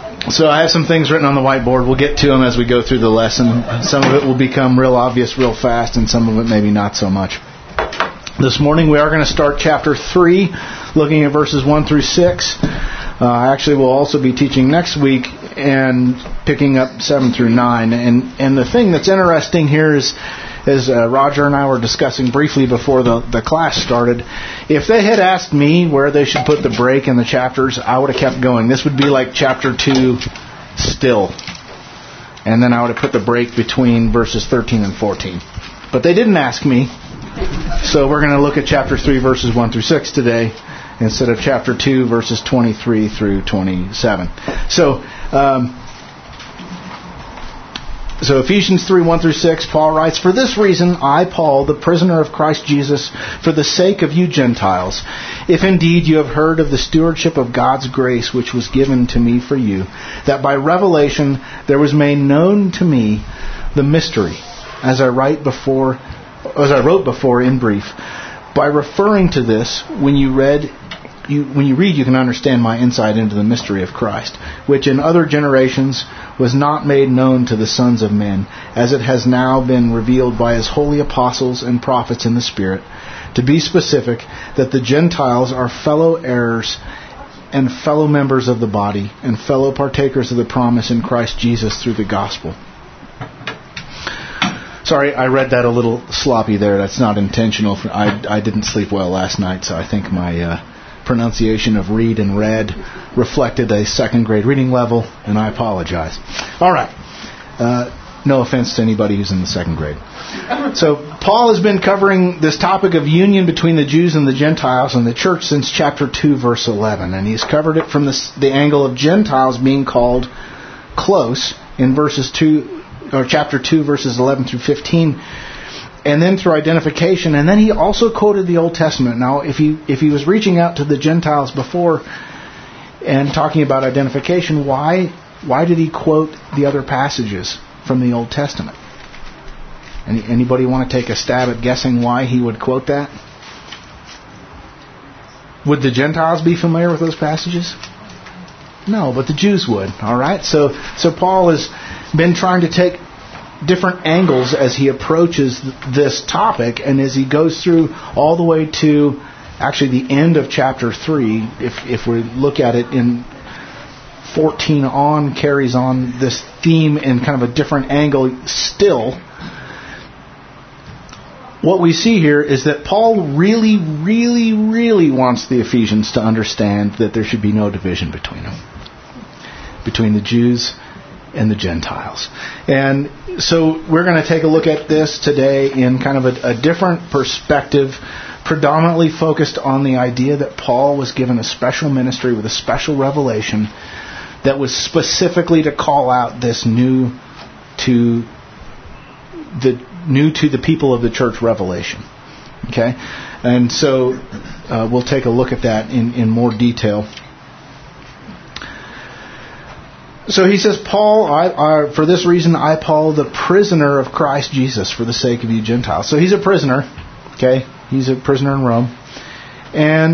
So I have some things written on the whiteboard. We'll get to them as we go through the lesson. Some of it will become real obvious real fast, and some of it maybe not so much. This morning we are going to start chapter 3, looking at verses 1 through 6. Actually, we'll also be teaching next week and picking up 7 through 9. And the thing that's interesting here is, as Roger and I were discussing briefly before the class started, if they had asked me where they should put the break in the chapters, I would have kept going. This would be like chapter 2 still. And then I would have put the break between verses 13 and 14. But they didn't ask me. So we're going to look at chapter 3, verses 1 through 6 today, instead of chapter 2, verses 23 through 27. So Ephesians 3, 1 through 6, Paul writes, "For this reason, I, Paul, the prisoner of Christ Jesus, for the sake of you Gentiles, if indeed you have heard of the stewardship of God's grace which was given to me for you, that by revelation there was made known to me the mystery, as I wrote before in brief. By referring to this, when you read, you can understand my insight into the mystery of Christ, which in other generations was not made known to the sons of men, as it has now been revealed by his holy apostles and prophets in the Spirit. To be specific, that the Gentiles are fellow heirs and fellow members of the body, and fellow partakers of the promise in Christ Jesus through the gospel." Sorry, I read that a little sloppy there. That's not intentional. I didn't sleep well last night, so I think my pronunciation of read and read reflected a second grade reading level, and I apologize. All right. No offense to anybody who's in the second grade. So Paul has been covering this topic of union between the Jews and the Gentiles in the church since chapter 2, verse 11. And he's covered it from the angle of Gentiles being called close in chapter 2, verses 11 through 15. And then through identification, and then he also quoted the Old Testament. Now, if he was reaching out to the Gentiles before and talking about identification, why did he quote the other passages from the Old Testament? Anybody want to take a stab at guessing why he would quote that? Would the Gentiles be familiar with those passages? No, but the Jews would. All right. So Paul has been trying to take different angles as he approaches this topic, and as he goes through all the way to actually the end of chapter 3, if we look at it in 14 on, carries on this theme in kind of a different angle still. What we see here is that Paul really, really, really wants the Ephesians to understand that there should be no division between them, between the Jews and the Gentiles. And so we're going to take a look at this today in kind of a different perspective, predominantly focused on the idea that Paul was given a special ministry with a special revelation that was specifically to call out this new to the people of the church revelation. Okay? And so we'll take a look at that in more detail. So he says, Paul, for this reason, I, Paul, the prisoner of Christ Jesus, for the sake of you Gentiles. So he's a prisoner, okay? He's a prisoner in Rome. And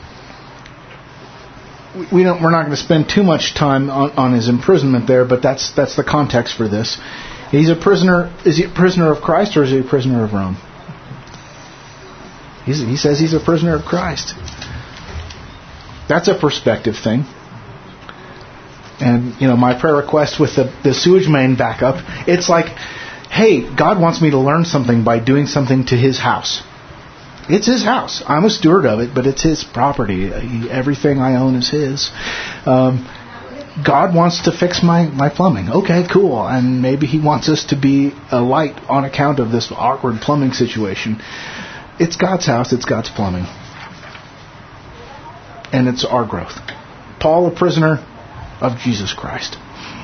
we're not going to spend too much time on his imprisonment there, but that's the context for this. He's a prisoner. Is he a prisoner of Christ, or is he a prisoner of Rome? He says he's a prisoner of Christ. That's a perspective thing. And, my prayer request with the sewage main backup, it's like, hey, God wants me to learn something by doing something to His house. It's His house. I'm a steward of it, but it's His property. Everything I own is His. God wants to fix my plumbing. Okay, cool. And maybe He wants us to be a light on account of this awkward plumbing situation. It's God's house. It's God's plumbing. And it's our growth. Paul, a prisoner of Jesus Christ.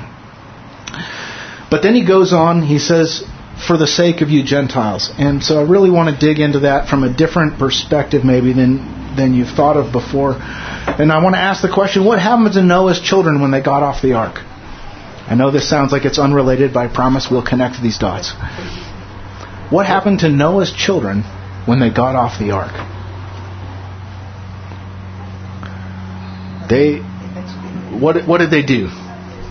But then he goes on, he says, for the sake of you Gentiles. And so I really want to dig into that from a different perspective maybe than you've thought of before. And I want to ask the question, what happened to Noah's children when they got off the ark? I know this sounds like it's unrelated, but I promise we'll connect these dots. What happened to Noah's children when they got off the ark? What did they do?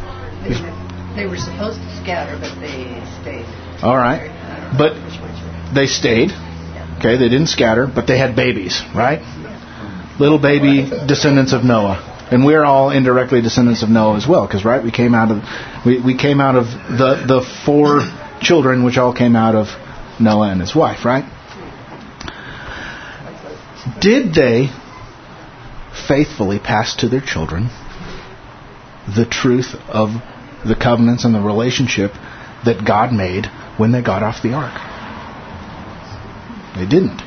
They were supposed to scatter, but they stayed. All right. But they stayed. Okay, they didn't scatter, but they had babies, right? Little baby descendants of Noah. And we're all indirectly descendants of Noah as well, because right, we came out of the 4 children which all came out of Noah and his wife, right? Did they faithfully pass to their children the truth of the covenants and the relationship that God made when they got off the ark? They didn't.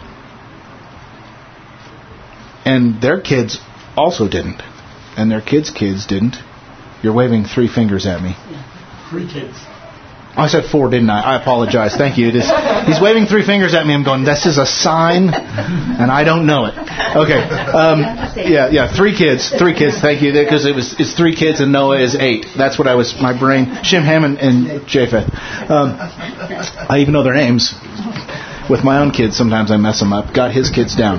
And their kids also didn't. And their kids' kids didn't. You're waving 3 fingers at me. 3 kids. I said 4, didn't I? I apologize. Thank you. He's waving 3 fingers at me. I'm going, this is a sign, and I don't know it. Okay. 3 kids. 3 kids. Thank you. Because it's 3 kids and Noah is 8. That's what my brain. Shem, Ham, and Japheth. I even know their names. With my own kids, sometimes I mess them up. Got his kids down.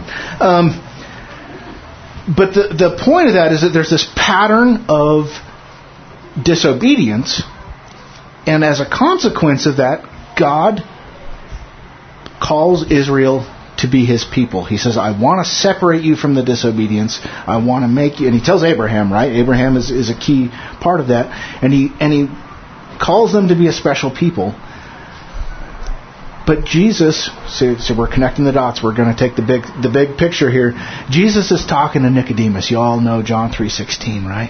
But the point of that is that there's this pattern of disobedience. And as a consequence of that, God calls Israel to be His people. He says, I want to separate you from the disobedience. I want to make you... And He tells Abraham, right? Abraham is a key part of that. And he calls them to be a special people. But Jesus... So we're connecting the dots. We're going to take the big picture here. Jesus is talking to Nicodemus. You all know John 3:16, right?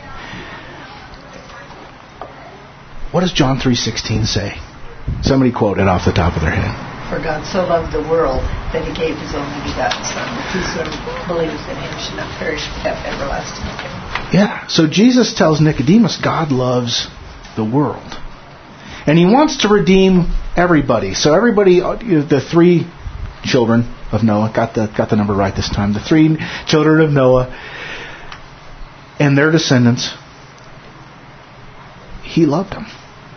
What does John 3:16 say? Somebody quote it off the top of their head. For God so loved the world that He gave His only begotten Son, that whosoever believes in Him should not perish but have everlasting life. Yeah. So Jesus tells Nicodemus God loves the world. And He wants to redeem everybody. So everybody, the 3 children of Noah, got the number right this time. The 3 children of Noah and their descendants, He loved them.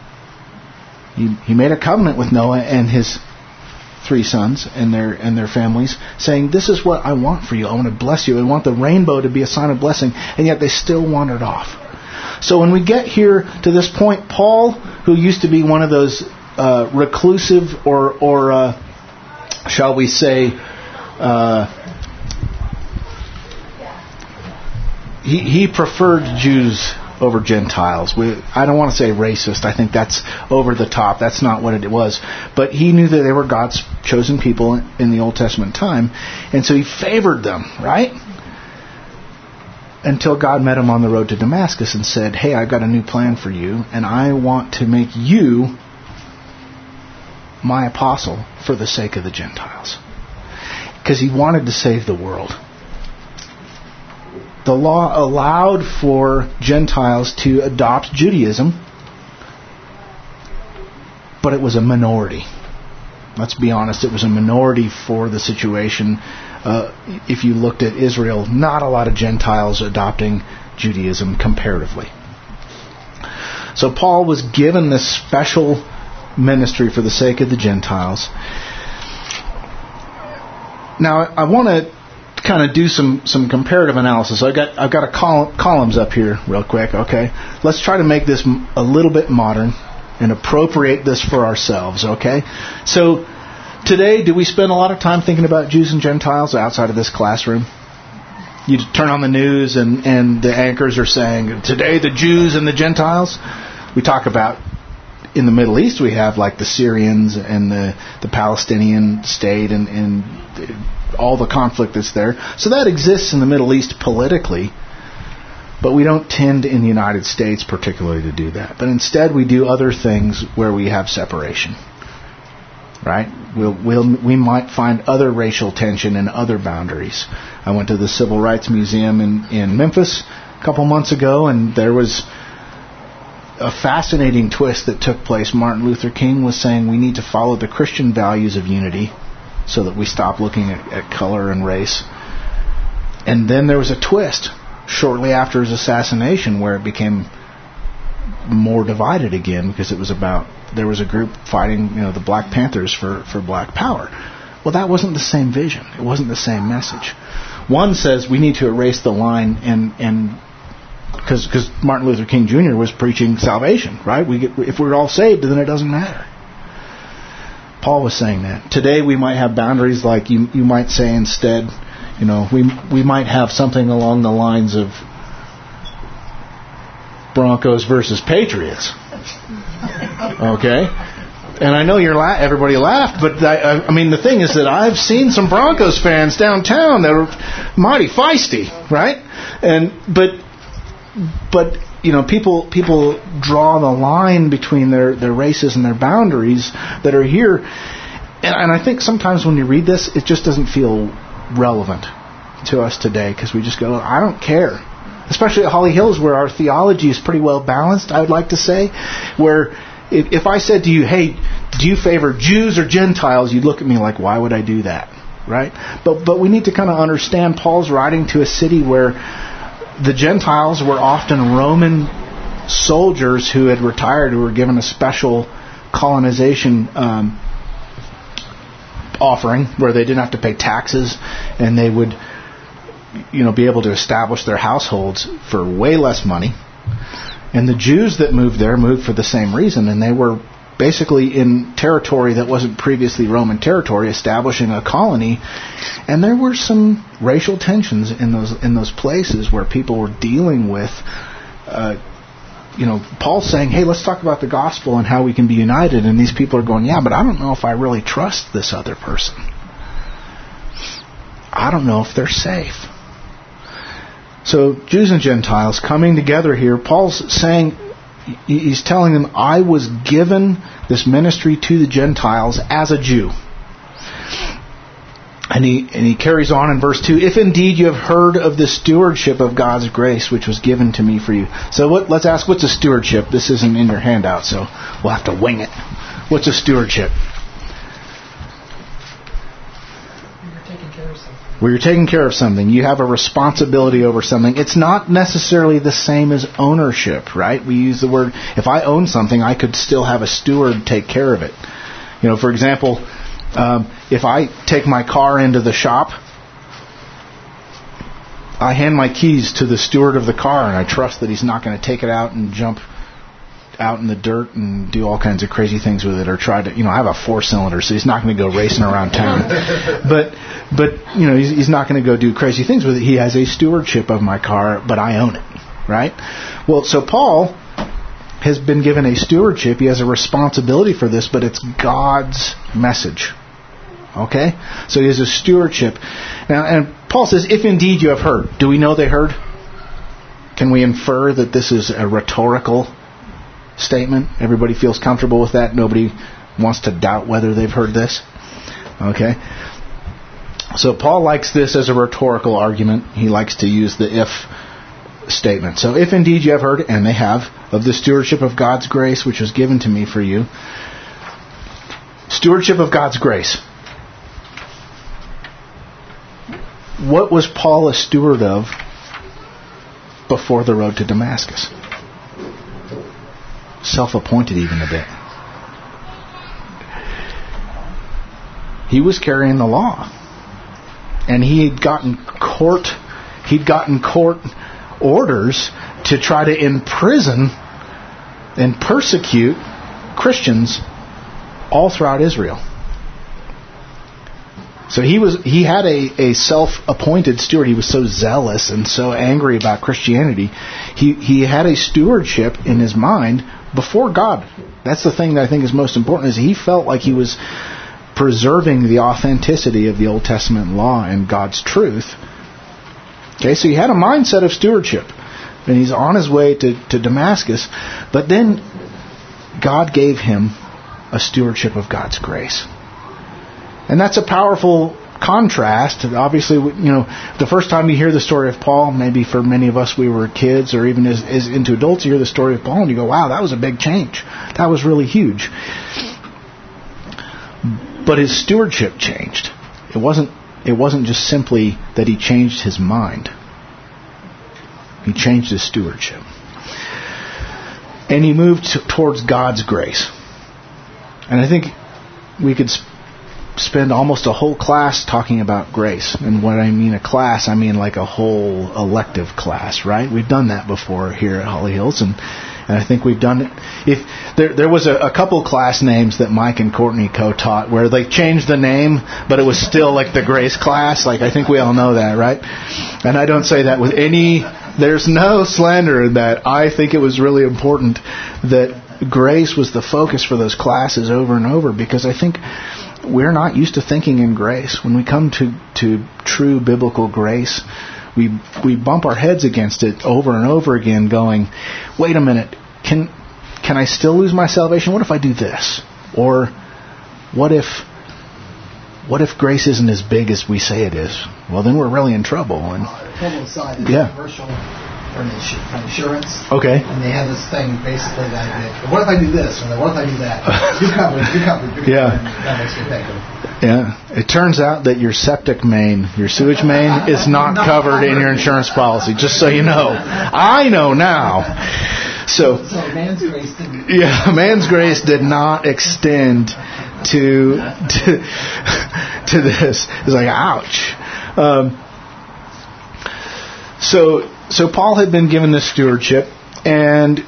He made a covenant with Noah and his 3 sons and their families, saying, this is what I want for you. I want to bless you. I want the rainbow to be a sign of blessing. And yet they still wandered off. So when we get here to this point, Paul, who used to be one of those reclusive or shall we say, he preferred Jews over Gentiles. I don't want to say racist. I think that's over the top. That's not what it was. But he knew that they were God's chosen people in the Old Testament time. And so he favored them, right? Until God met him on the road to Damascus and said, hey, I've got a new plan for you, and I want to make you my apostle for the sake of the Gentiles. Because he wanted to save the world. The law allowed for Gentiles to adopt Judaism, but it was a minority. Let's be honest, it was a minority for the situation. If you looked at Israel, not a lot of Gentiles adopting Judaism comparatively. So Paul was given this special ministry for the sake of the Gentiles. Now, I want to kind of do some comparative analysis. I've got a columns up here real quick, okay? Let's try to make this a little bit modern and appropriate this for ourselves, okay? So today, do we spend a lot of time thinking about Jews and Gentiles outside of this classroom? You turn on the news and the anchors are saying, today the Jews and the Gentiles. We talk about, in the Middle East, we have like the Syrians and the Palestinian state and all the conflict that's there. So that exists in the Middle East politically, but we don't tend in the United States particularly to do that. But instead we do other things where we have separation. Right? We might find other racial tension and other boundaries. I went to the Civil Rights Museum in Memphis a couple months ago, and there was a fascinating twist that took place. Martin Luther King was saying we need to follow the Christian values of unity so that we stop looking at color and race. And then there was a twist shortly after his assassination where it became more divided again because it was about, there was a group fighting, the Black Panthers for black power. Well, that wasn't the same vision. It wasn't the same message. One says we need to erase the line and Because Martin Luther King Jr. was preaching salvation, right? If we're all saved, then it doesn't matter. Paul was saying that. Today we might have boundaries like you might say instead, we might have something along the lines of Broncos versus Patriots. Okay? And I know everybody laughed, but I mean the thing is that I've seen some Broncos fans downtown that are mighty feisty, right? But people draw the line between their races and their boundaries that are here, and I think sometimes when you read this, it just doesn't feel relevant to us today because we just go, I don't care. Especially at Holly Hills, where our theology is pretty well balanced, I would like to say, where if I said to you, hey, do you favor Jews or Gentiles, you'd look at me like, why would I do that, right? But we need to kind of understand Paul's writing to a city where the Gentiles were often Roman soldiers who had retired, who were given a special colonization offering where they didn't have to pay taxes, and they would be able to establish their households for way less money. And the Jews that moved there moved for the same reason, and they were basically in territory that wasn't previously Roman territory, establishing a colony. And there were some racial tensions in those places where people were dealing with Paul's saying, hey, let's talk about the gospel and how we can be united. And these people are going, yeah, but I don't know if I really trust this other person. I don't know if they're safe. So Jews and Gentiles coming together here, Paul's saying, he's telling them, I was given this ministry to the Gentiles as a Jew. And he carries on in verse 2, if indeed you have heard of the stewardship of God's grace which was given to me for you. So let's ask, what's a stewardship? This isn't in your handout, so we'll have to wing it. What's a stewardship? Where you're taking care of something. You have a responsibility over something. It's not necessarily the same as ownership, right? We use the word, if I own something, I could still have a steward take care of it. For example, if I take my car into the shop, I hand my keys to the steward of the car, and I trust that he's not going to take it out and jump out in the dirt and do all kinds of crazy things with it, or try to, I have a 4-cylinder, so he's not going to go racing around town. But he's not going to go do crazy things with it. He has a stewardship of my car, but I own it, right? Well, so Paul has been given a stewardship. He has a responsibility for this, but it's God's message. Okay? So he has a stewardship. Now, and Paul says, if indeed you have heard. Do we know they heard? Can we infer that this is a rhetorical statement? Everybody feels comfortable with that? Nobody wants to doubt whether they've heard this? Okay? So Paul likes this as a rhetorical argument. He likes to use the if statement. So if indeed you have heard, and they have, of the stewardship of God's grace which was given to me for you. Stewardship of God's grace. What was Paul a steward of before the road to Damascus? Self-appointed even a bit. He was carrying the law. And he'd gotten court orders to try to imprison and persecute Christians all throughout Israel. So he had a self-appointed steward. He was so zealous and so angry about Christianity. He had a stewardship in his mind before God. That's the thing that I think is most important, is he felt like he was preserving the authenticity of the Old Testament law and God's truth. Okay, so he had a mindset of stewardship. And he's on his way to Damascus. But then God gave him a stewardship of God's grace. And that's a powerful contrast. Obviously, the first time you hear the story of Paul, maybe for many of us we were kids or even as into adults, you hear the story of Paul and you go, wow, that was a big change. That was really huge. But his stewardship changed. It wasn't just simply that he changed his mind. He changed his stewardship. And he moved towards God's grace. And I think we could spend almost a whole class talking about grace. And when I mean a class, I mean like a whole elective class, right? We've done that before here at Holly Hills, and I think we've done it. If there was a couple class names that Mike and Courtney co-taught where they changed the name, but it was still like the grace class. Like, I think we all know that, right? And I don't say that with any... There's no slander in that. I think it was really important that grace was the focus for those classes over and over, because I think we're not used to thinking in grace. When we come to true biblical grace, we bump our heads against it over and over again, going, wait a minute, can I still lose my salvation? What if I do this? Or what if grace isn't as big as we say it is? Well, then we're really in trouble. And aside, there's a commercial for insurance. Okay. And they have this thing, basically, that what if I do this? Or what if I do that? You're covered. Yeah. That makes me think of. Yeah. It turns out that your septic main, your sewage main, is not covered in your insurance policy, just so you know. I know now. So man's grace didn't. Yeah, man's grace did not extend to this. It's like, ouch. So Paul had been given this stewardship, and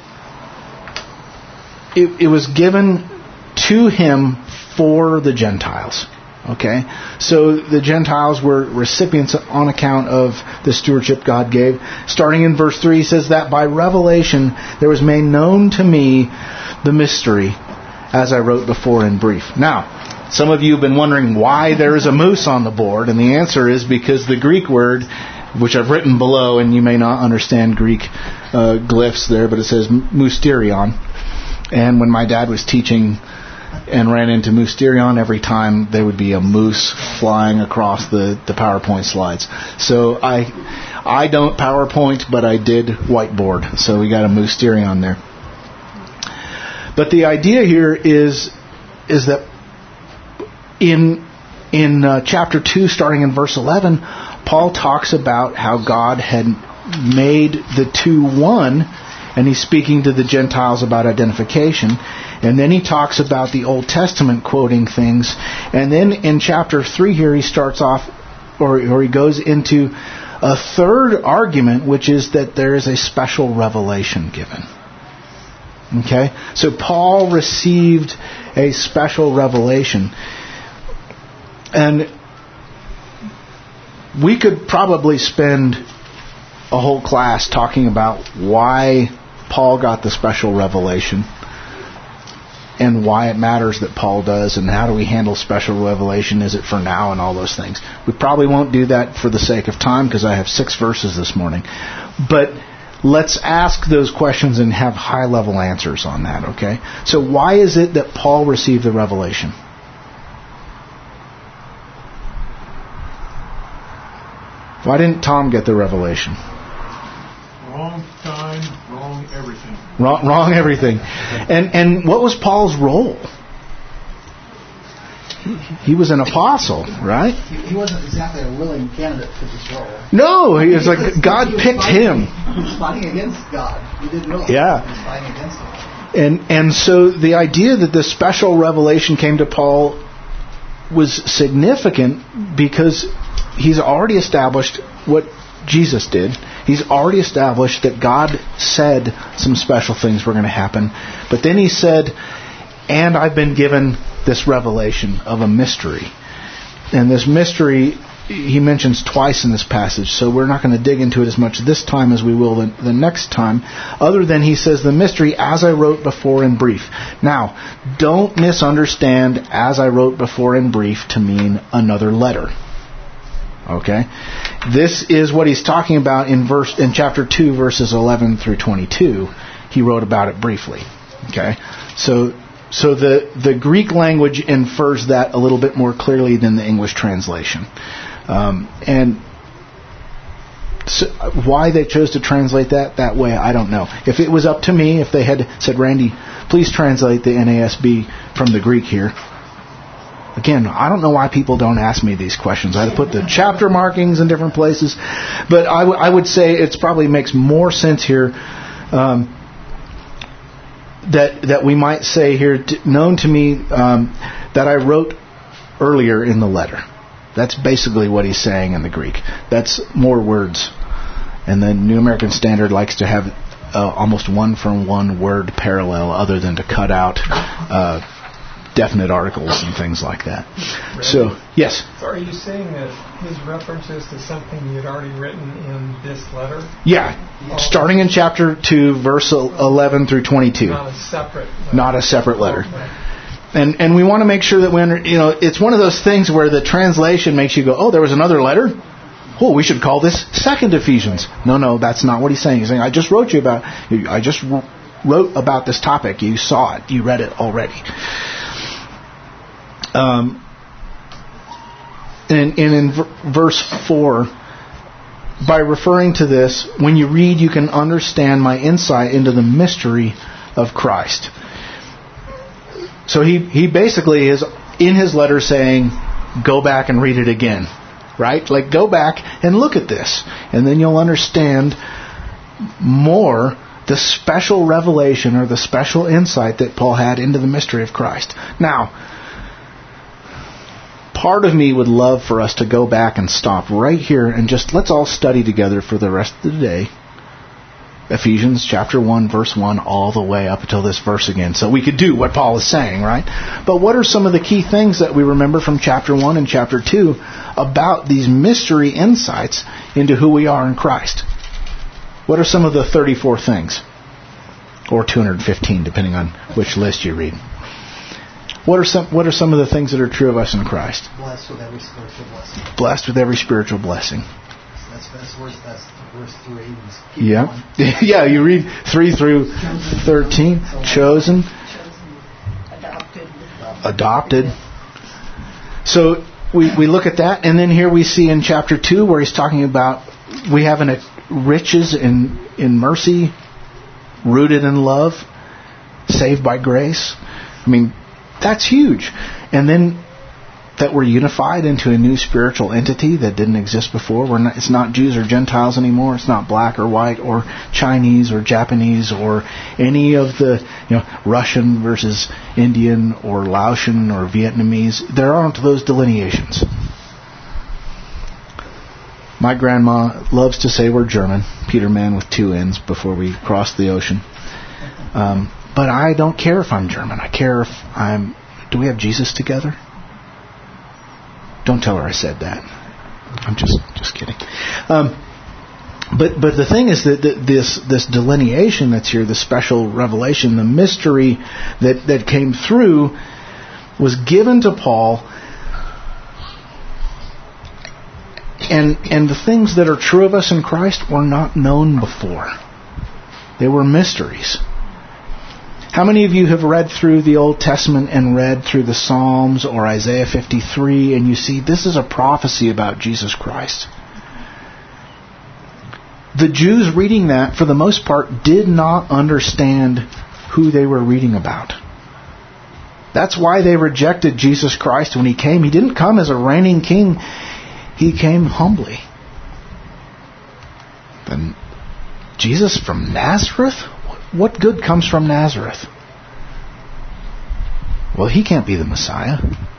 it was given to him for the Gentiles. Okay? So the Gentiles were recipients on account of the stewardship God gave. Starting in verse 3, he says that by revelation there was made known to me the mystery, as I wrote before in brief. Now, some of you have been wondering why there is a moose on the board, and the answer is because the Greek word, which I've written below, and you may not understand Greek glyphs there, but it says mysterion. And when my dad was teaching and ran into mysterion, every time there would be a moose flying across the PowerPoint slides. So I don't PowerPoint, but I did whiteboard, so we got a mysterion there. But the idea here is that in chapter 2, starting in verse 11, Paul talks about how God had made the two one, and he's speaking to the Gentiles about identification. And then he talks about the Old Testament quoting things. And then in chapter 3 here, he starts off, or he goes into a third argument, which is that there is a special revelation given. Okay? So Paul received a special revelation. And we could probably spend a whole class talking about why Paul got the special revelation and why it matters that Paul does, and how do we handle special revelation, is it for now, and all those things. We probably won't do that for the sake of time, because I have 6 verses this morning. But let's ask those questions and have high-level answers on that, okay? So why is it that Paul received the revelation? Why didn't Tom get the revelation? Wrong time, wrong everything. Wrong everything. And what was Paul's role? He was an apostle, right? He wasn't exactly a willing candidate for this role. No, he was like, God picked him. He was fighting against God. He didn't realize he was fighting against him. And so the idea that the special revelation came to Paul was significant because he's already established what Jesus did. He's already established that God said some special things were going to happen. But then he said, and I've been given this revelation of a mystery. And this mystery he mentions twice in this passage, so we're not going to dig into it as much this time as we will the next time, other than he says the mystery as I wrote before in brief. Now, don't misunderstand as I wrote before in brief to mean another letter. Okay? This is what he's talking about in chapter 2, verses 11 through 22. He wrote about it briefly. Okay? So the Greek language infers that a little bit more clearly than the English translation. And so why they chose to translate that way, I don't know. If it was up to me, if they had said, Randy, please translate the NASB from the Greek here. Again, I don't know why people don't ask me these questions. I had to put the chapter markings in different places. But I would say it probably makes more sense here that we might say here, known to me that I wrote earlier in the letter. That's basically what he's saying in the Greek. That's more words. And the New American Standard likes to have almost one-for-one word parallel, other than to cut out definite articles and things like that. Randy? So, yes? So are you saying that his references to something he had already written in this letter? Yeah. Starting in chapter 2, verse 11 through 22. Not a separate letter. Not a separate letter. Okay. And we want to make sure that it's one of those things where the translation makes you go, oh, there was another letter? Oh, we should call this Second Ephesians. No, that's not what he's saying. He's saying, I just wrote about this topic. You saw it. You read it already. In verse 4, by referring to this, when you read, you can understand my insight into the mystery of Christ. So he basically is in his letter saying, go back and read it again. Right? Like, go back and look at this. And then you'll understand more the special revelation or the special insight that Paul had into the mystery of Christ. Now, part of me would love for us to go back and stop right here and just let's all study together for the rest of the day. Ephesians chapter 1, verse 1, all the way up until this verse again. So we could do what Paul is saying, right? But what are some of the key things that we remember from chapter 1 and chapter 2 about these mystery insights into who we are in Christ? What are some of the 34 things? Or 215, depending on which list you read. What are some of the things that are true of us in Christ? Blessed with every spiritual blessing. Blessed with every spiritual blessing. That's verse 3. Yeah. Yeah, you read 3 through 13. Chosen. Adopted. So we look at that, and then here we see in chapter 2 where he's talking about we have riches in mercy, rooted in love, saved by grace. I mean, that's huge. And then that we're unified into a new spiritual entity that didn't exist before. It's not Jews or Gentiles anymore. It's not black or white or Chinese or Japanese or any of the Russian versus Indian or Laotian or Vietnamese. There aren't those delineations. My grandma loves to say we're German, Peterman with 2 N's before we cross the ocean. But I don't care if I'm German. I care if do we have Jesus together? Don't tell her I said that. I'm just kidding. But the thing is that this delineation that's here, the special revelation, the mystery that came through was given to Paul. And the things that are true of us in Christ were not known before. They were mysteries. How many of you have read through the Old Testament and read through the Psalms or Isaiah 53 and you see this is a prophecy about Jesus Christ? The Jews reading that, for the most part, did not understand who they were reading about. That's why they rejected Jesus Christ when He came. He didn't come as a reigning king. He came humbly. Then Jesus from Nazareth? What good comes from Nazareth? Well, He can't be the Messiah.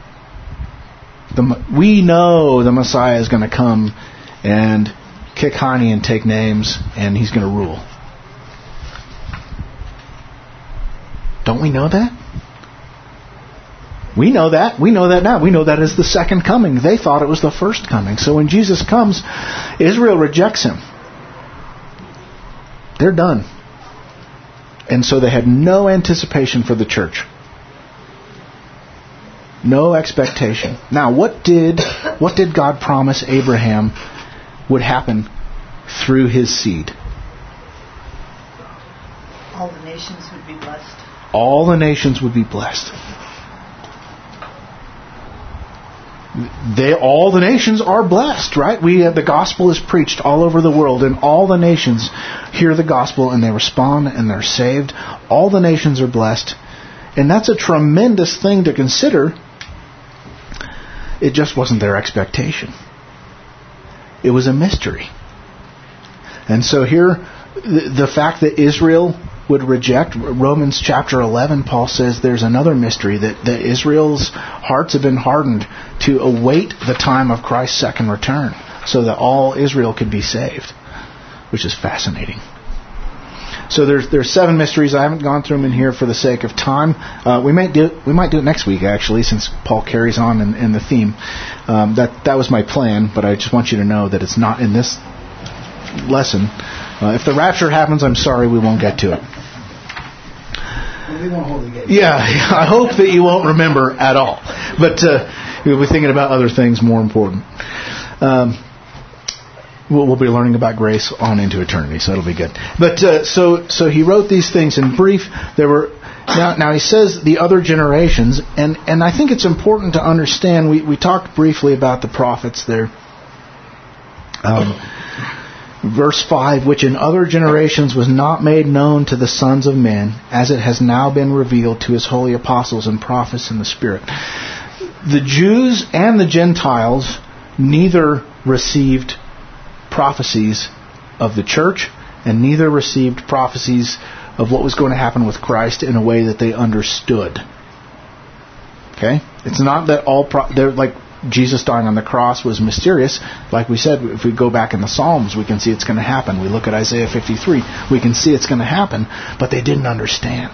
We know the Messiah is going to come and kick honey and take names, and He's going to rule. Don't we know that? We know that. We know that now. We know that is the second coming. They thought it was the first coming. So when Jesus comes, Israel rejects Him. They're done. And so they had no anticipation for the church. No expectation. Now, what did God promise Abraham would happen through his seed? All the nations would be blessed. All the nations would be blessed. All the nations are blessed, right? The gospel is preached all over the world, and all the nations hear the gospel and they respond and they're saved. All the nations are blessed, and that's a tremendous thing to consider. It just wasn't their expectation. It was a mystery. And so here, the fact that Israel would reject. Romans chapter 11, Paul says there's another mystery, that Israel's hearts have been hardened to await the time of Christ's second return so that all Israel could be saved, which is fascinating. So there's 7 mysteries. I haven't gone through them in here for the sake of time. We might do it next week, actually, since Paul carries on in the theme. That was my plan, but I just want you to know that it's not in this lesson. If the rapture happens, I'm sorry, we won't get to it. Yeah, I hope that you won't remember at all. But we'll be thinking about other things more important. We'll be learning about grace on into eternity, so it'll be good. But so he wrote these things in brief. There were now he says the other generations, and I think it's important to understand. We talked briefly about the prophets there. Verse 5, which in other generations was not made known to the sons of men, as it has now been revealed to his holy apostles and prophets in the Spirit. The Jews and the Gentiles neither received prophecies of the church, and neither received prophecies of what was going to happen with Christ in a way that they understood. Okay? It's not that they're like Jesus dying on the cross was mysterious. Like we said, if we go back in the Psalms, we can see it's going to happen. We look at Isaiah 53, we can see it's going to happen, but they didn't understand.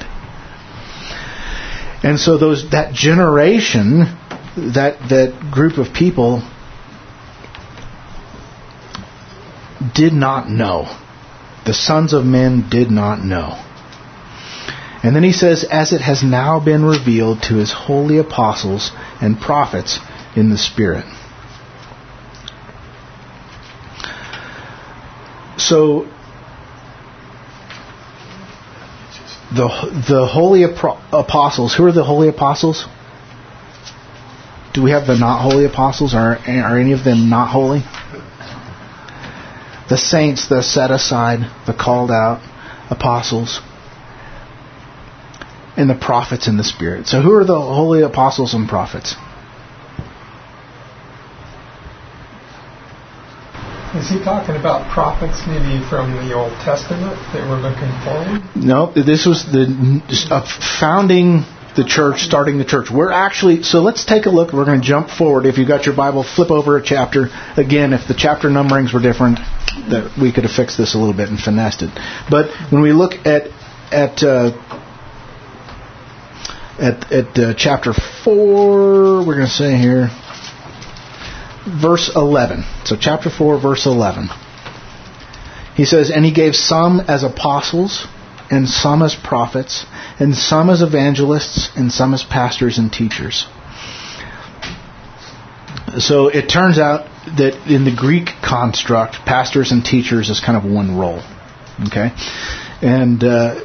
And so that generation, that group of people did not know. The sons of men did not know. And then he says, as it has now been revealed to his holy apostles and prophets in the Spirit. So the holy apostles, who are the holy apostles? Do we have the not holy apostles? Are any of them not holy? The saints, the set aside, the called out apostles, and the prophets in the Spirit. So who are the holy apostles and prophets? Is he talking about prophets maybe from the Old Testament that were looking forward? No, this was founding the church, starting the church. So let's take a look. We're going to jump forward. If you've got your Bible, flip over a chapter. Again, if the chapter numberings were different, that we could have fixed this a little bit and finessed it. But when we look at chapter 4, we're going to say here, verse 11. So chapter 4, verse 11. He says, and he gave some as apostles, and some as prophets, and some as evangelists, and some as pastors and teachers. So it turns out that in the Greek construct, pastors and teachers is kind of one role. Okay? And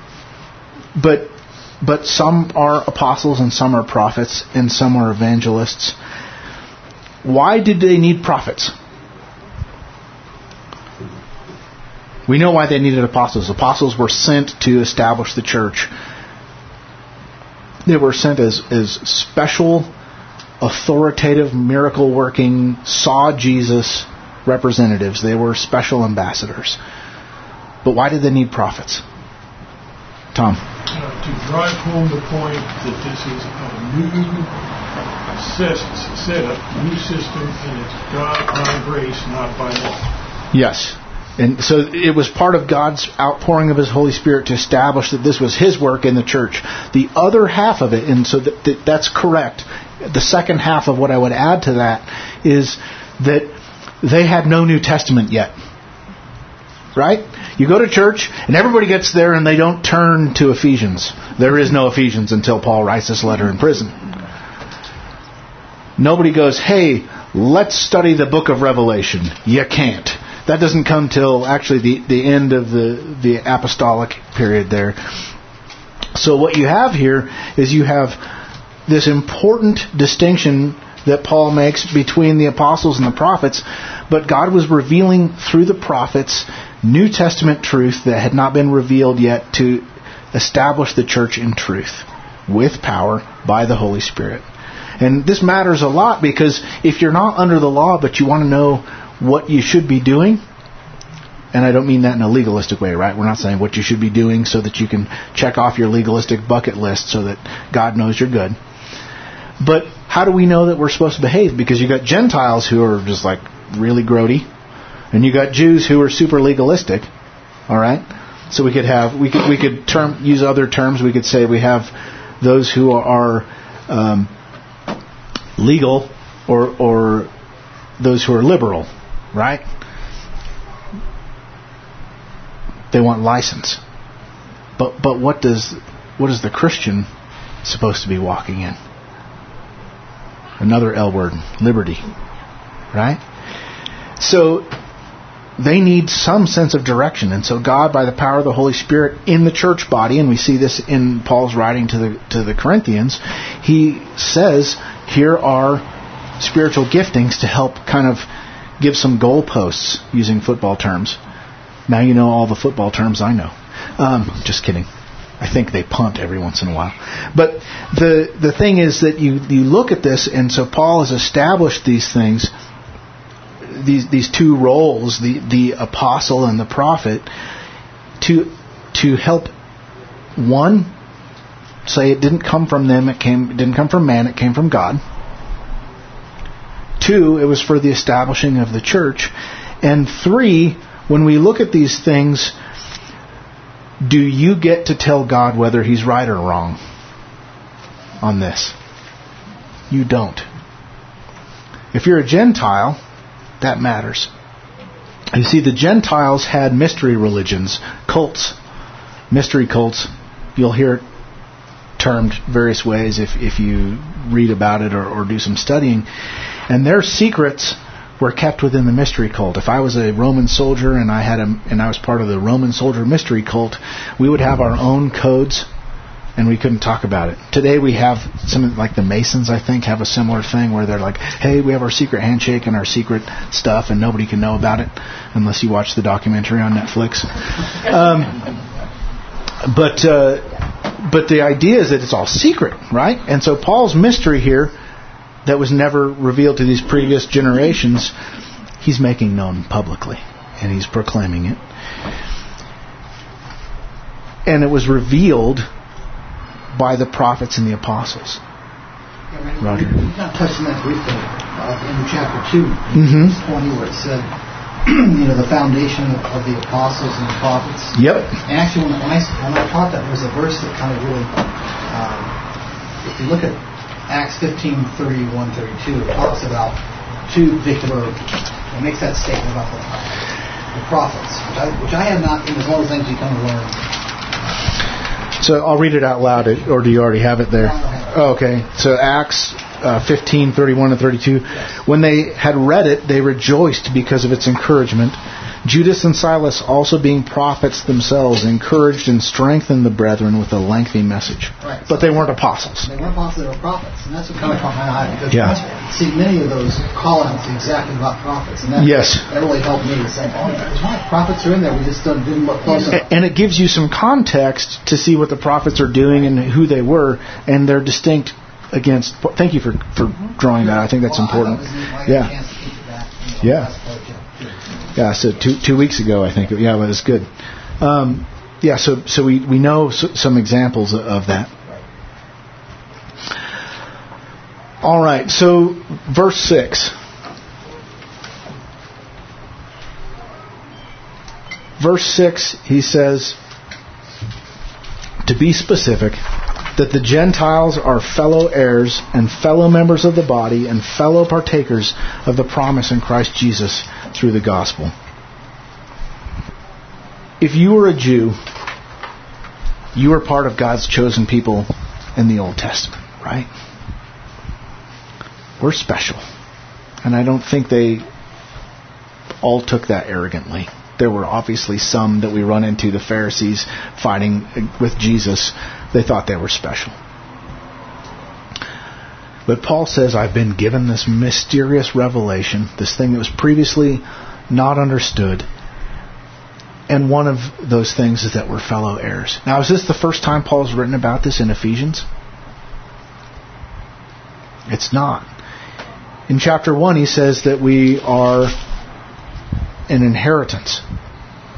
but some are apostles and some are prophets and some are evangelists. Why did they need prophets? We know why they needed apostles. Apostles were sent to establish the church. They were sent as special, authoritative, miracle-working, saw Jesus representatives. They were special ambassadors. But why did they need prophets? Tom? To drive home the point that this is a new setup, new system, and it's God by grace, not by law. Yes. And so it was part of God's outpouring of His Holy Spirit to establish that this was His work in the church. The other half of it, and so that's correct, the second half of what I would add to that is that they had no New Testament yet. Right? You go to church and everybody gets there and they don't turn to Ephesians. There is no Ephesians until Paul writes this letter in prison. Nobody goes, hey, let's study the book of Revelation. You can't. That doesn't come till actually the end of the apostolic period there. So what you have here is you have this important distinction that Paul makes between the apostles and the prophets, but God was revealing through the prophets New Testament truth that had not been revealed yet to establish the church in truth with power by the Holy Spirit. And this matters a lot because if you're not under the law but you want to know what you should be doing, And I don't mean that in a legalistic way, right? We're not saying what you should be doing so that you can check off your legalistic bucket list so that God knows you're good. But how do we know that we're supposed to behave? Because you got Gentiles who are just like really grody, and you got Jews who are super legalistic. All right? So we could use other terms. We could say we have those who are legal or those who are liberal, right? They want license. But what is the Christian supposed to be walking in? Another L word, liberty. Right? So they need some sense of direction. And so God, by the power of the Holy Spirit in the church body, and we see this in Paul's writing to the Corinthians, he says, here are spiritual giftings to help kind of give some goalposts, using football terms. Now you know all the football terms I know. Just kidding. I think they punt every once in a while. But the thing is that you look at this, and so Paul has established these things, these two roles, the apostle and the prophet, to help, one, say it didn't come from them, it didn't come from man, it came from God. Two, it was for the establishing of the church. And three, when we look at these things, do you get to tell God whether He's right or wrong on this? You don't. If you're a Gentile, that matters. You see, the Gentiles had mystery religions, cults, mystery cults. You'll hear it termed various ways if you read about it or do some studying. And their secrets were kept within the mystery cult. If I was a Roman soldier and I was part of the Roman soldier mystery cult, we would have our own codes, and we couldn't talk about it. Today we have some, like the Masons, I think, have a similar thing where they're like, hey, we have our secret handshake and our secret stuff, and nobody can know about it unless you watch the documentary on Netflix. But the idea is that it's all secret, right? And so Paul's mystery here, that was never revealed to these previous generations, he's making known publicly, and he's proclaiming it. And it was revealed by the prophets and the apostles. Yeah, Roger. You kind of touched on that briefly in chapter 2, verse 20, where it said, the foundation of the apostles and the prophets. Yep. And actually, when I taught that, there was a verse that kind of really, if you look at Acts 15:31-32, it talks about it makes that statement about the prophets, which I have not, as one of the things you kind of learn. So I'll read it out loud, or do you already have it there? No, I don't have it. Oh, okay. So Acts 15:31-32. Yes. When they had read it, they rejoiced because of its encouragement. Judas and Silas, also being prophets themselves, encouraged and strengthened the brethren with a lengthy message. Right. But they weren't apostles. They weren't apostles, they were prophets. And that's what kind of caught my eye. Because Yeah. many of those call-outs exactly about prophets. And that really helped me to say, prophets are in there, we just didn't look close enough. And it gives you some context to see what the prophets are doing and who they were, and they're distinct against... Thank you for drawing that. I think that's important. Yeah. Yeah, so two weeks ago, I think. Yeah, it was good. So we know some examples of that. All right, so verse 6. Verse 6, he says, to be specific, that the Gentiles are fellow heirs and fellow members of the body and fellow partakers of the promise in Christ Jesus through the gospel. If you were a Jew, you were part of God's chosen people in the Old Testament, right? We're special. And I don't think they all took that arrogantly. There were obviously some that we run into, the Pharisees fighting with Jesus. They thought they were special. But Paul says, I've been given this mysterious revelation, this thing that was previously not understood. And one of those things is that we're fellow heirs. Now, is this the first time Paul's written about this in Ephesians? It's not. In chapter 1, he says that we are an inheritance.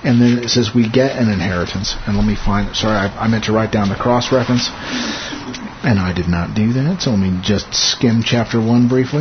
And then it says we get an inheritance. And let me find it. Sorry, I meant to write down the cross-reference. And I did not do that. So let me just skim chapter 1 briefly.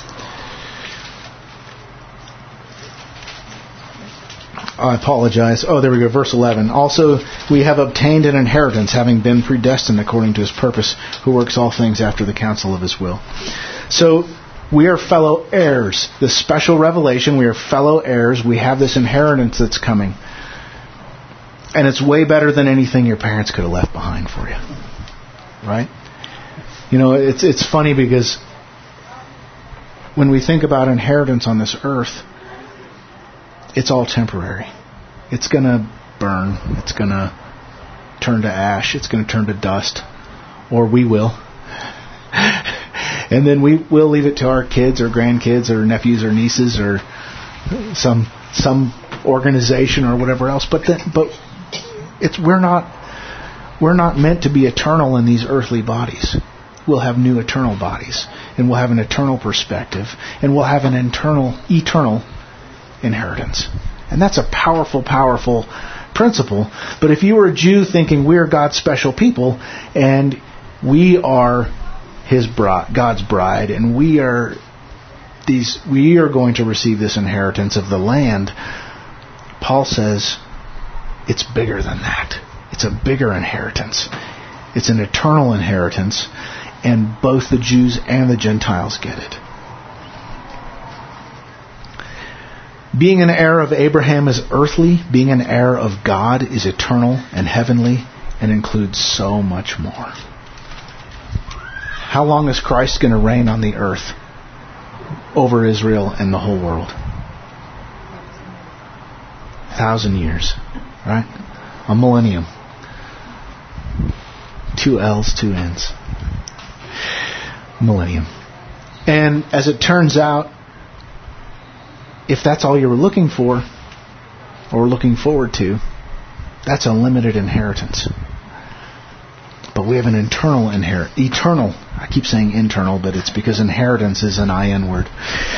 I apologize. Oh, there we go. Verse 11. Also, we have obtained an inheritance, having been predestined according to His purpose, who works all things after the counsel of His will. So, we are fellow heirs. This special revelation, we are fellow heirs. We have this inheritance that's coming. And it's way better than anything your parents could have left behind for you. Right? You know, it's funny because when we think about inheritance on this earth, it's all temporary. It's going to burn. It's going to turn to ash. It's going to turn to dust. Or we will. And then we'll leave it to our kids or grandkids or nephews or nieces or some organization or whatever else. But we're not meant to be eternal in these earthly bodies. We'll have new eternal bodies. And we'll have an eternal perspective. And we'll have an eternal inheritance. And that's a powerful, powerful principle. But if you were a Jew thinking we're God's special people and we are God's bride, and we are going to receive this inheritance of the land, Paul says it's bigger than that. It's a bigger inheritance. It's an eternal inheritance, and both the Jews and the Gentiles get it. Being an heir of Abraham is earthly. Being an heir of God is eternal and heavenly and includes so much more. How long is Christ going to reign on the earth over Israel and the whole world? 1,000 years, right? A millennium. 2 L's, 2 N's. Millennium. And as it turns out, if that's all you were looking for or looking forward to, that's a limited inheritance. But we have an eternal. I keep saying internal, but it's because inheritance is an IN word.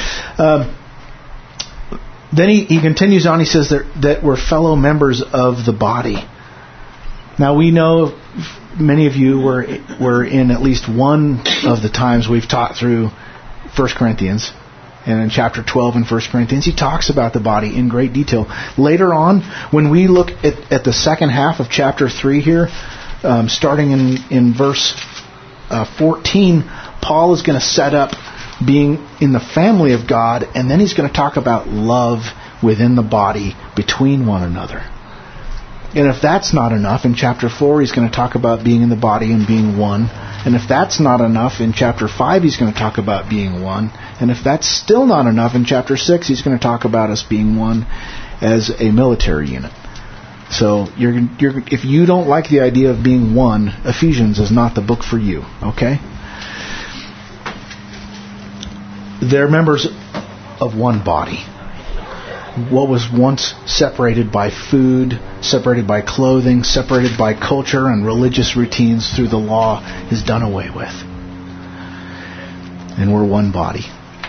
Then he continues on. He says that we're fellow members of the body. Now we know many of you were in at least one of the times we've taught through 1 Corinthians. And in chapter 12 in 1 Corinthians, he talks about the body in great detail. Later on, when we look at the second half of chapter 3 here, starting in verse 14, Paul is going to set up being in the family of God, and then he's going to talk about love within the body between one another. And if that's not enough, in chapter 4 he's going to talk about being in the body and being one. And if that's not enough, in chapter 5 he's going to talk about being one. And if that's still not enough, in chapter 6 he's going to talk about us being one as a military unit. So if you don't like the idea of being one, Ephesians is not the book for you, okay? They're members of one body. What was once separated by food, separated by clothing, separated by culture and religious routines through the law is done away with. And we're one body.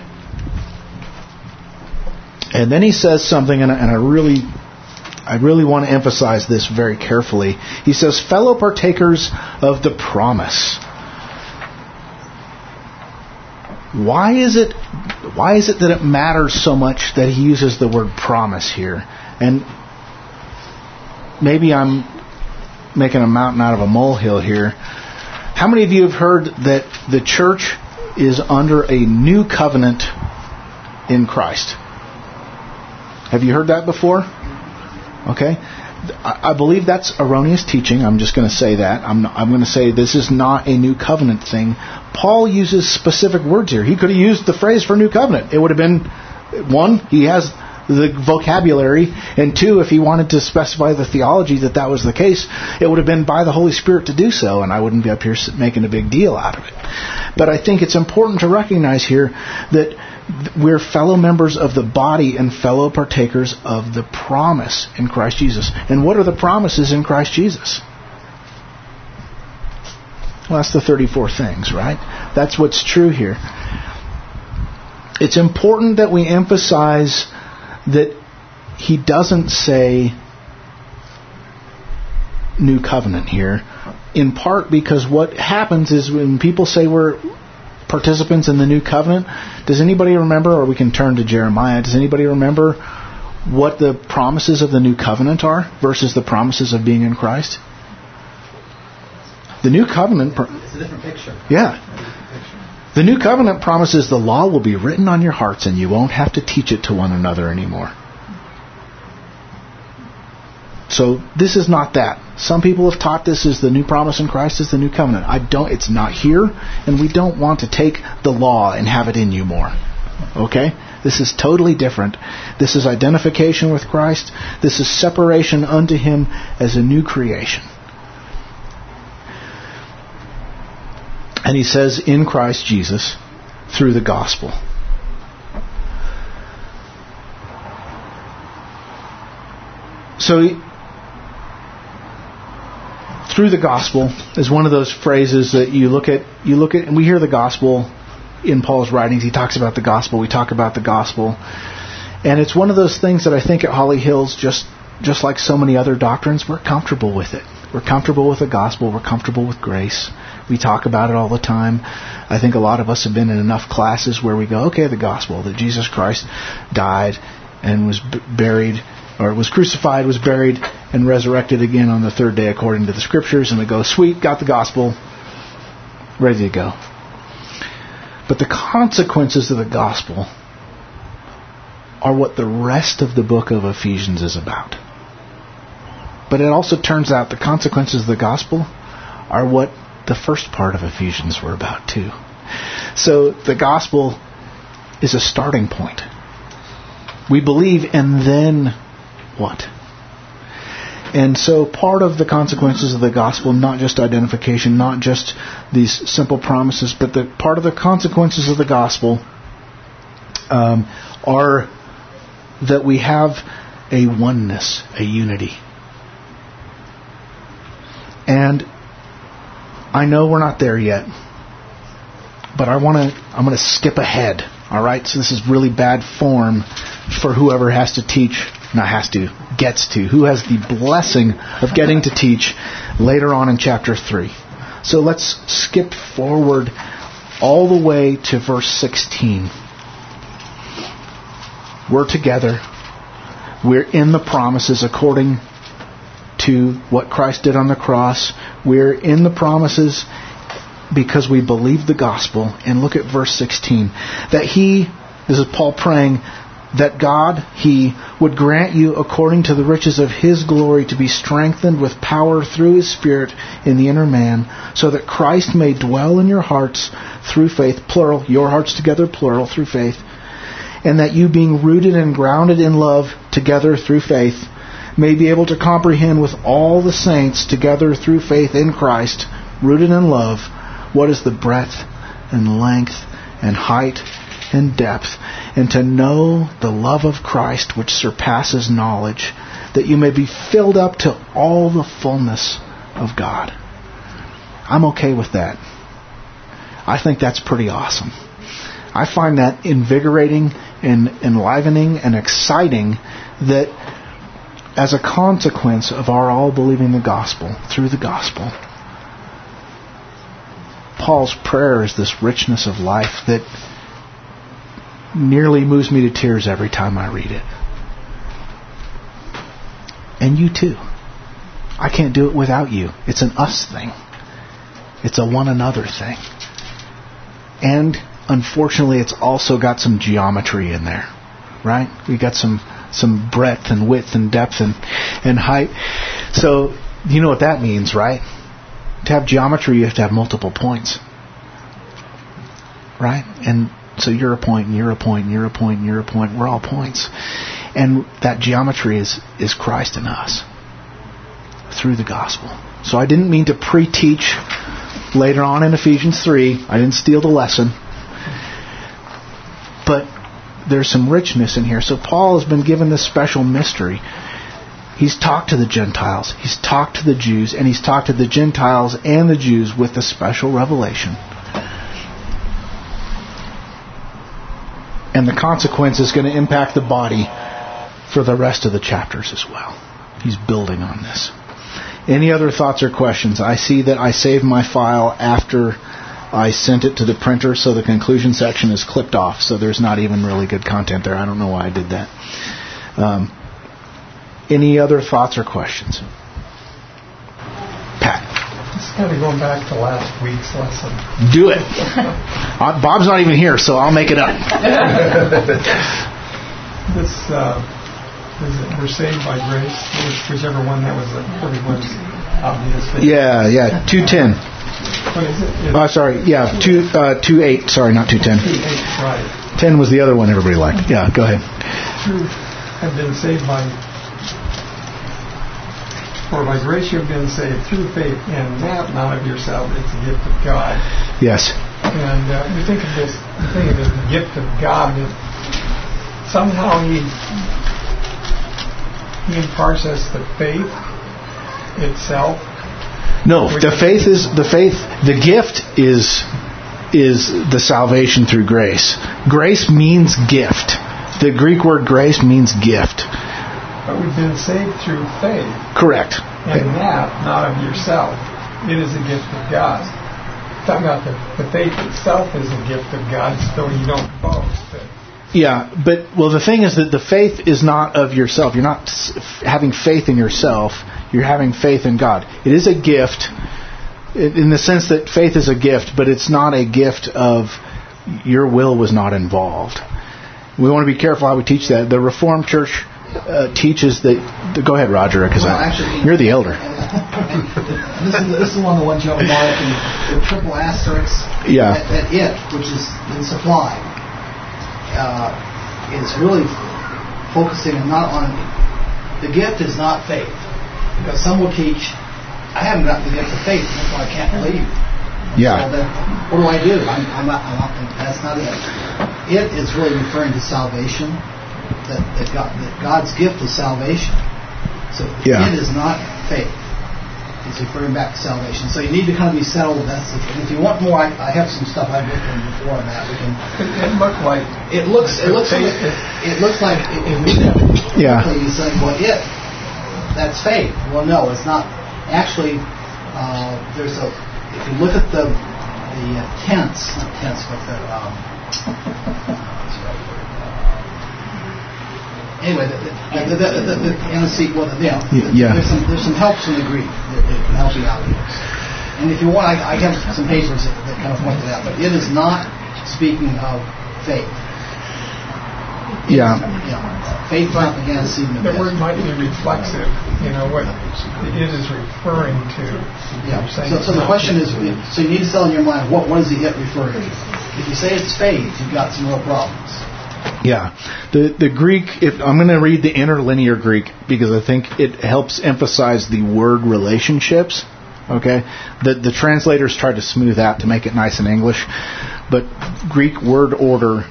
And then he says something, and I really want to emphasize this very carefully. He says, fellow partakers of the promise. Why is it that it matters so much that he uses the word promise here? And maybe I'm making a mountain out of a molehill here. How many of you have heard that the church is under a new covenant in Christ? Have you heard that before? Okay. I believe that's erroneous teaching. I'm just going to say that. I'm going to say this is not a new covenant thing. Paul uses specific words here. He could have used the phrase for new covenant. It would have been, 1, he has the vocabulary, and 2, if he wanted to specify the theology that was the case, it would have been by the Holy Spirit to do so, and I wouldn't be up here making a big deal out of it. But I think it's important to recognize here that we're fellow members of the body and fellow partakers of the promise in Christ Jesus. And what are the promises in Christ Jesus? Well, that's the 34 things, right? That's what's true here. It's important that we emphasize that he doesn't say new covenant here, in part because what happens is when people say we're participants in the new covenant, does anybody remember, or we can turn to Jeremiah, does anybody remember what the promises of the new covenant are versus the promises of being in Christ? The new covenant... It's a different picture. Yeah. The new covenant promises the law will be written on your hearts and you won't have to teach it to one another anymore. So this is not that. Some people have taught this as the new promise in Christ is the new covenant. It's not here, and we don't want to take the law and have it in you more. Okay? This is totally different. This is identification with Christ. This is separation unto Him as a new creation. And he says, in Christ Jesus, through the gospel. So, through the gospel is one of those phrases that you look at, and we hear the gospel in Paul's writings. He talks about the gospel. We talk about the gospel. And it's one of those things that I think at Holly Hills, just like so many other doctrines, we're comfortable with it. We're comfortable with the gospel. We're comfortable with grace. We talk about it all the time. I think a lot of us have been in enough classes where we go, okay, the gospel, that Jesus Christ died and was buried, or was crucified, was buried, and resurrected again on the third day according to the Scriptures. And we go, sweet, got the gospel, ready to go. But the consequences of the gospel are what the rest of the book of Ephesians is about. But it also turns out the consequences of the gospel are what the first part of Ephesians were about too. So the gospel is a starting point. We believe, and then what? And so part of the consequences of the gospel, not just identification, not just these simple promises, but the part of the consequences of the gospel are that we have a oneness, a unity. And I know we're not there yet, but I'm going to skip ahead. All right, so this is really bad form for whoever has to teach. Gets to. Who has the blessing of getting to teach later on in chapter 3. So let's skip forward all the way to verse 16. We're together. We're in the promises according to what Christ did on the cross. We're in the promises because we believe the gospel. And look at verse 16. This is Paul praying, that God, He would grant you according to the riches of His glory to be strengthened with power through His Spirit in the inner man, so that Christ may dwell in your hearts through faith, plural, your hearts together, plural, through faith, and that you, being rooted and grounded in love together through faith, may be able to comprehend with all the saints together through faith in Christ, rooted in love, what is the breadth and length and height and depth, and to know the love of Christ which surpasses knowledge, that you may be filled up to all the fullness of God. I'm okay with that. I think that's pretty awesome. I find that invigorating and enlivening and exciting, that as a consequence of our all believing the gospel, through the gospel, Paul's prayer is this richness of life that nearly moves me to tears every time I read it. And you too. I can't do it without you. It's an us thing. It's a one another thing. And unfortunately, it's also got some geometry in there. Right? We got some breadth and width and depth and height. So, you know what that means, right? To have geometry, you have to have multiple points. Right? And so you're a point, and you're a point, and you're a point, and you're a point. We're all points. And that geometry is Christ in us through the gospel. So I didn't mean to pre-teach later on in Ephesians 3. I didn't steal the lesson. But there's some richness in here. So Paul has been given this special mystery. He's talked to the Gentiles. He's talked to the Jews. And he's talked to the Gentiles and the Jews with a special revelation. And the consequence is going to impact the body for the rest of the chapters as well. He's building on this. Any other thoughts or questions? I see that I saved my file after I sent it to the printer, so the conclusion section is clipped off, so there's not even really good content there. I don't know why I did that. Any other thoughts or questions? Pat. Just kind of going back to last week's lesson. Do it. Bob's not even here, so I'll make it up. This, we're saved by grace, whichever one that was, everyone's obvious. Yeah, 2:10. What is it? Sorry, 2:8. Sorry, not 2:10. 2:8, right. 10 was the other one everybody liked. Yeah, go ahead. Have been saved for by grace you have been saved through faith, and that not of yourself, it's a gift of God. Yes. And you think of this, the gift of God, that somehow He imparts us the faith itself. No, the gift is the salvation through grace. Grace means gift. The Greek word grace means gift. But we've been saved through faith. Correct. And that, not of yourself. It is a gift of God. Talking about the faith itself is a gift of God, so you don't boast. Yeah, but the thing is that the faith is not of yourself. You're not having faith in yourself. You're having faith in God. It is a gift in the sense that faith is a gift, but it's not a gift of your will was not involved. We want to be careful how we teach that. The Reformed Church teaches that. Go ahead, Roger, because you're the elder. This is one of the ones you have marked in the triple asterisk. Yeah. That it, which is in supply, is really focusing not on the gift is not faith, because some will teach I haven't got the gift of faith, that's why I can't believe. Yeah. So then, what do I do? I'm not. That's not it. It is really referring to salvation. That God's gift is salvation. So it is not faith. It's referring back to salvation. So you need to kind of be settled. And if you want more, I have some stuff I've written before on that. We can. It looks like. Yeah. You say, well, that's faith. Well, no, it's not. Actually, if you look at the tense, not tense, but the anyway, the antecedent. There's some helps in the Greek that can help you out here. And if you want, I have some papers that kind of point to that. But it is not speaking of faith. Yeah. Faith not the antecedent. The word might be reflexive. What it is referring to. Yeah. So the question is, so you need to settle in your mind, what is the it referring to? If you say it's faith, you've got some real problems. Yeah. The Greek, I'm going to read the interlinear Greek because I think it helps emphasize the word relationships. Okay? The translators tried to smooth out to make it nice in English, but Greek word order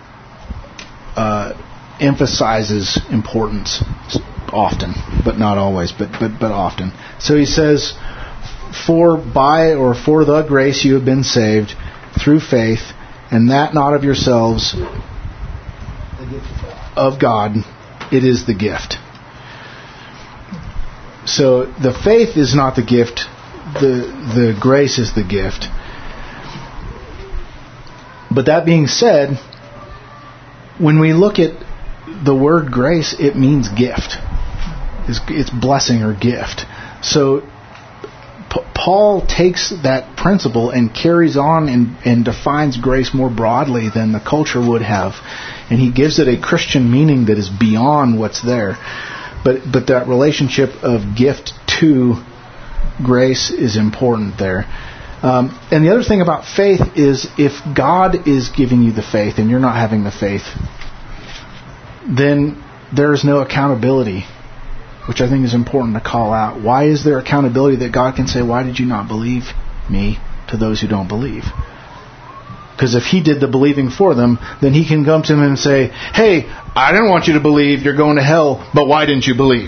emphasizes importance often, but not always, but often. So he says, for the grace you have been saved through faith, and that not of yourselves, of God, it is the gift. So the faith is not the gift, the grace is the gift. But that being said, when we look at the word grace, it means gift. It's blessing or gift. So Paul takes that principle and carries on and defines grace more broadly than the culture would have. And he gives it a Christian meaning that is beyond what's there. But that relationship of gift to grace is important there. And the other thing about faith is if God is giving you the faith and you're not having the faith, then there is no accountability, which I think is important to call out. Why is there accountability that God can say, why did you not believe me, to those who don't believe? Because if he did the believing for them, then he can come to them and say, hey, I didn't want you to believe, you're going to hell, but why didn't you believe?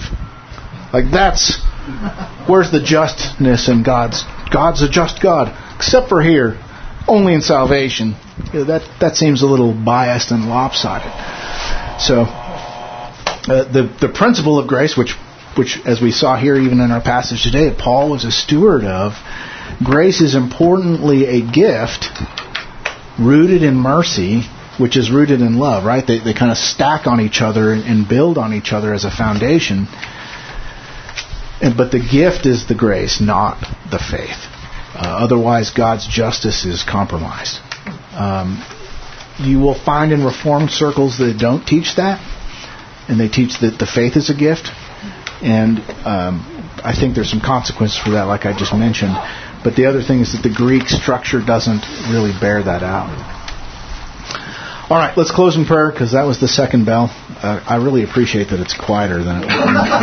Where's the justness in God's a just God, except for here, only in salvation. That seems a little biased and lopsided. So, the principle of grace, which which, as we saw here even in our passage today, Paul was a steward of. Grace is importantly a gift rooted in mercy, which is rooted in love, right? They kind of stack on each other and build on each other as a foundation. But the gift is the grace, not the faith. Otherwise, God's justice is compromised. You will find in Reformed circles that don't teach that, and they teach that the faith is a gift. And I think there's some consequences for that, like I just mentioned. But the other thing is that the Greek structure doesn't really bear that out. All right, let's close in prayer, because that was the second bell. I really appreciate that it's quieter than it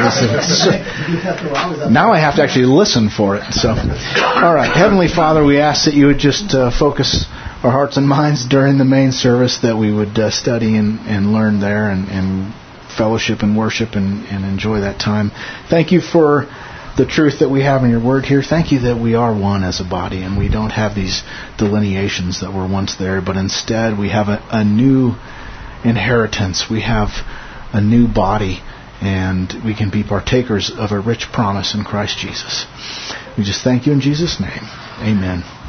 was. Now I have to actually listen for it. So, all right, Heavenly Father, we ask that you would just focus our hearts and minds during the main service, that we would study and learn there and fellowship and worship and enjoy that time. Thank you for the truth that we have in your word here. Thank you that we are one as a body, and we don't have these delineations that were once there, but instead we have a new inheritance. We have a new body, and we can be partakers of a rich promise in Christ Jesus. We just thank you in Jesus' name. Amen.